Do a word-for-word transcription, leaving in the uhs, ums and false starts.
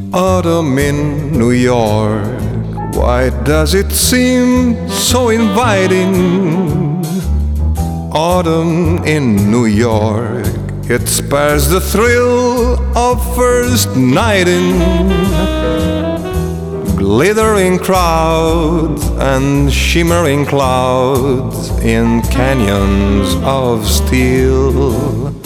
Autumn in New York, why does it seem so inviting? Autumn in New York, it spares the thrill of first nighting. Glittering crowds and shimmering clouds in canyons of steel.